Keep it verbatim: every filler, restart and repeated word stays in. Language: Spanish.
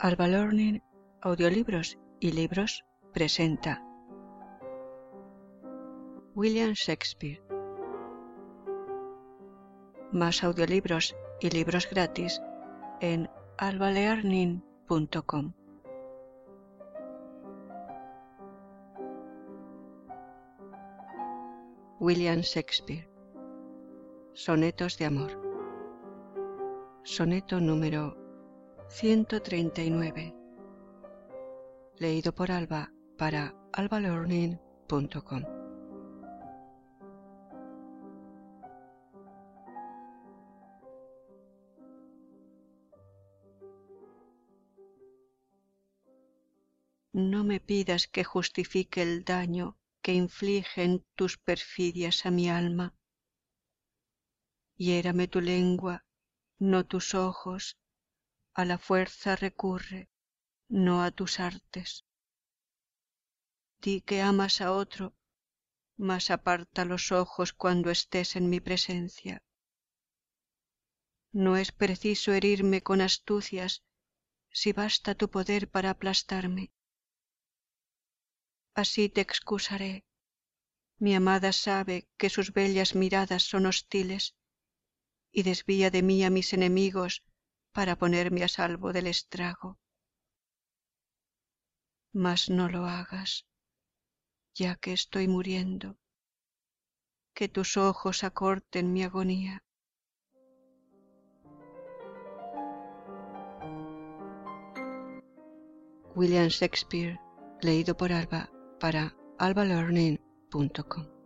Alba Learning, Audiolibros y Libros presenta William Shakespeare. Más audiolibros y libros gratis en alba learning punto com. William Shakespeare. Sonetos de amor. Soneto número ciento treinta y nueve. Leído por Alba para alba learning punto com. No me pidas que justifique el daño que infligen tus perfidias a mi alma. Hiérame tu lengua, no tus ojos, a la fuerza recurre, no a tus artes. Di que amas a otro, mas aparta los ojos cuando estés en mi presencia. No es preciso herirme con astucias, si basta tu poder para aplastarme. Así te excusaré. Mi amada sabe que sus bellas miradas son hostiles, y desvía de mí a mis enemigos para ponerme a salvo del estrago. Mas no lo hagas, ya que estoy muriendo, que tus ojos acorten mi agonía. William Shakespeare, leído por Alba para alba learning punto com.